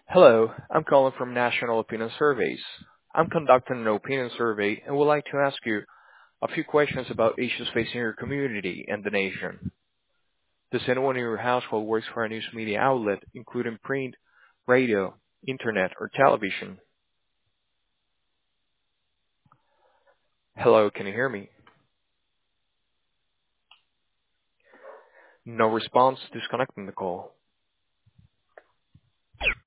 Hello, I'm calling from National Opinion Surveys. I'm conducting an opinion survey and would like to ask you a few questions about issues facing your community and the nation. Does anyone in your household work for a news media outlet, including print, radio, internet, or television? Hello, can you hear me? No response, disconnecting the call.